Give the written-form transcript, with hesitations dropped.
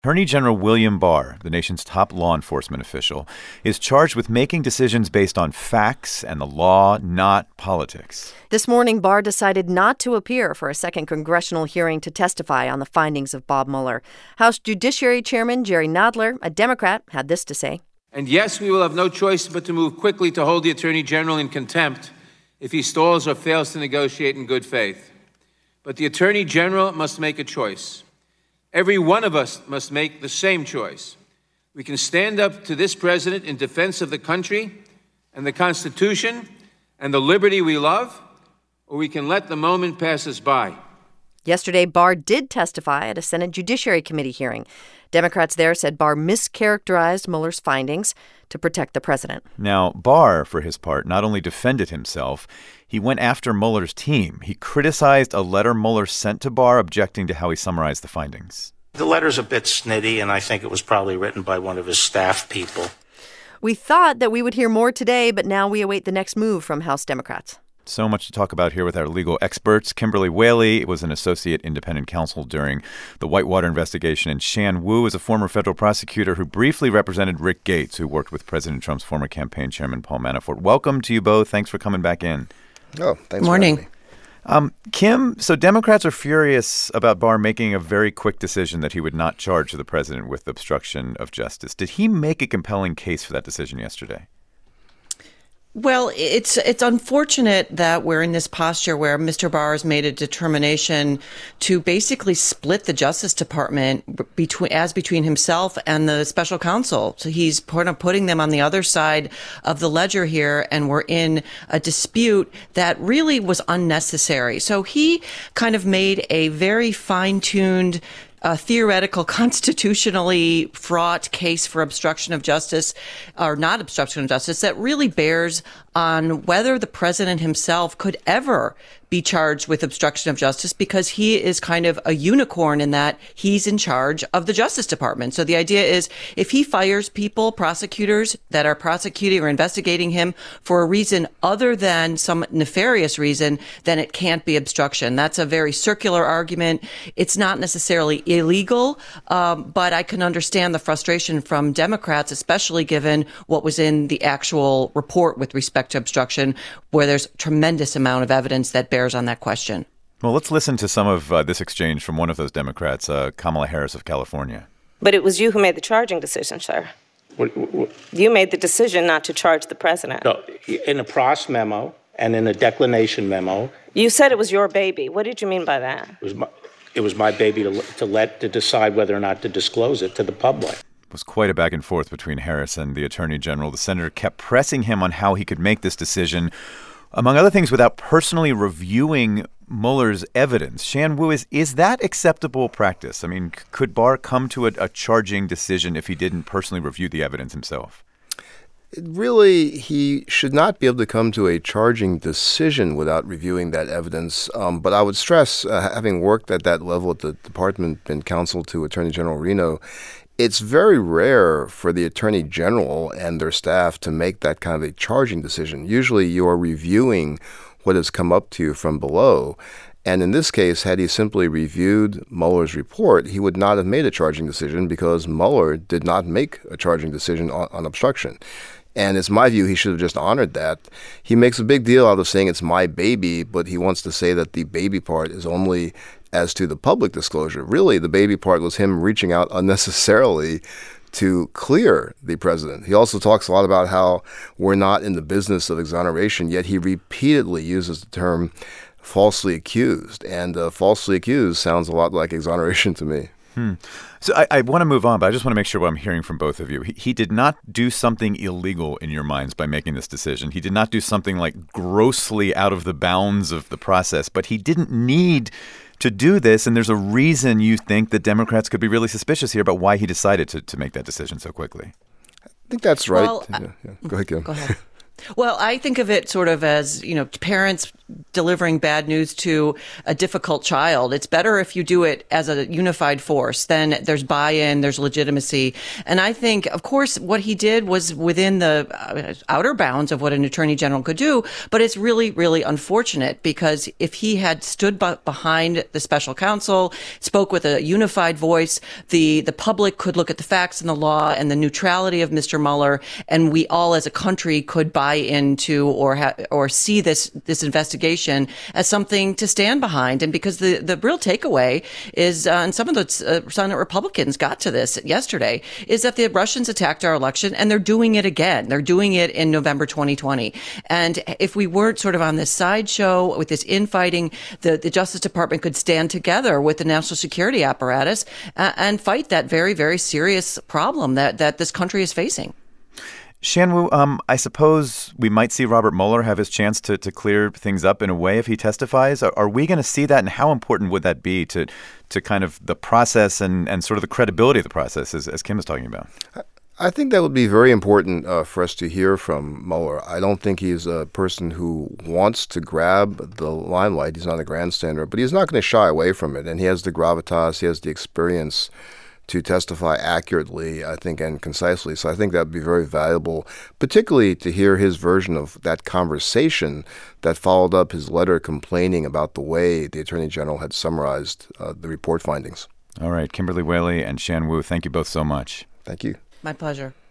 Attorney General William Barr, the nation's top law enforcement official, is charged with making decisions based on facts and the law, not politics. This morning, Barr decided not to appear for a second congressional hearing to testify on the findings of Bob Mueller. House Judiciary Chairman Jerry Nadler, a Democrat, had this to say. And yes, we will have no choice but to move quickly to hold the Attorney General in contempt if he stalls or fails to negotiate in good faith. But the Attorney General must make a choice. Every one of us must make the same choice. We can stand up to this president in defense of the country and the Constitution and the liberty we love, or we can let the moment pass us by. Yesterday, Barr did testify at a Senate Judiciary Committee hearing. Democrats there said Barr mischaracterized Mueller's findings to protect the president. Now, Barr, for his part, not only defended himself, he went after Mueller's team. He criticized a letter Mueller sent to Barr objecting to how he summarized the findings. The letter's a bit snitty, and I think it was probably written by one of his staff people. We thought that we would hear more today, but now we await the next move from House Democrats. So much to talk about here with our legal experts. Kimberly Whaley was an associate independent counsel during the Whitewater investigation, and Shan Wu is a former federal prosecutor who briefly represented Rick Gates, who worked with President Trump's former campaign chairman, Paul Manafort. Welcome to you both. Thanks for coming back in. Oh, thanks Morning. for having me. Kim, so Democrats are furious about Barr making a very quick decision that he would not charge the president with obstruction of justice. Did he make a compelling case for that decision yesterday? Well, it's unfortunate that we're in this posture where Mr. Barr has made a determination to basically split the Justice Department between himself and the special counsel. So he's putting them on the other side of the ledger here, and we're in a dispute that really was unnecessary. So he kind of made a very fine-tuned theoretical, constitutionally fraught case for obstruction of justice, or not obstruction of justice, that really bears on whether the president himself could ever be charged with obstruction of justice, because he is kind of a unicorn in that he's in charge of the Justice Department. So the idea is if he fires people, prosecutors that are prosecuting or investigating him for a reason other than some nefarious reason, then it can't be obstruction. That's a very circular argument. It's not necessarily illegal, but I can understand the frustration from Democrats, especially given what was in the actual report with respect to obstruction, where there's tremendous amount of evidence that bears on that question. Well, let's listen to some of this exchange from one of those Democrats, Kamala Harris of California. But it was you who made the charging decision, sir. What? You made the decision not to charge the president. No, in a Pross memo and in a declination memo. You said it was your baby. What did you mean by that? It was my baby to decide whether or not to disclose it to the public. It was quite a back and forth between Harris and the attorney general. The senator kept pressing him on how he could make this decision, among other things, without personally reviewing Mueller's evidence. Shan Wu, is that acceptable practice? I mean, could Barr come to a charging decision if he didn't personally review the evidence himself? Really, he should not be able to come to a charging decision without reviewing that evidence. But I would stress, having worked at that level at the department and counsel to Attorney General Reno, it's very rare for the attorney general and their staff to make that kind of a charging decision. Usually you are reviewing what has come up to you from below. And in this case, had he simply reviewed Mueller's report, he would not have made a charging decision because Mueller did not make a charging decision on obstruction. And it's my view he should have just honored that. He makes a big deal out of saying it's my baby, but he wants to say that the baby part is only as to the public disclosure. Really, the baby part was him reaching out unnecessarily to clear the president. He also talks a lot about how we're not in the business of exoneration, yet he repeatedly uses the term falsely accused. And falsely accused sounds a lot like exoneration to me. So I want to move on, but I just want to make sure what I'm hearing from both of you. He did not do something illegal in your minds by making this decision. He did not do something like grossly out of the bounds of the process, but he didn't need to do this. And there's a reason you think that Democrats could be really suspicious here about why he decided to make that decision so quickly. I think that's right. Well, yeah. Go ahead, Kim. Go ahead. Well, I think of it sort of as, parents delivering bad news to a difficult child. It's better if you do it as a unified force. Then there's buy-in, there's legitimacy. And I think, of course, what he did was within the outer bounds of what an attorney general could do. But it's really, really unfortunate because if he had stood behind the special counsel, spoke with a unified voice, the public could look at the facts and the law and the neutrality of Mr. Mueller, and we all as a country could buy into or see this investigation as something to stand behind. And because the real takeaway is, and some of the Senate Republicans got to this yesterday, is that the Russians attacked our election and they're doing it again. They're doing it in November 2020. And if we weren't sort of on this sideshow with this infighting, the Justice Department could stand together with the national security apparatus and fight that very, very serious problem that this country is facing. Shan-Woo, I suppose we might see Robert Mueller have his chance to clear things up in a way if he testifies. Are we going to see that, and how important would that be to kind of the process and sort of the credibility of the process, as Kim is talking about? I think that would be very important for us to hear from Mueller. I don't think he's a person who wants to grab the limelight. He's not a grandstander, but he's not going to shy away from it. And he has the gravitas, he has the experience to testify accurately, I think, and concisely. So I think that would be very valuable, particularly to hear his version of that conversation that followed up his letter complaining about the way the Attorney General had summarized the report findings. All right. Kimberly Whaley and Shan-Woo, thank you both so much. Thank you. My pleasure.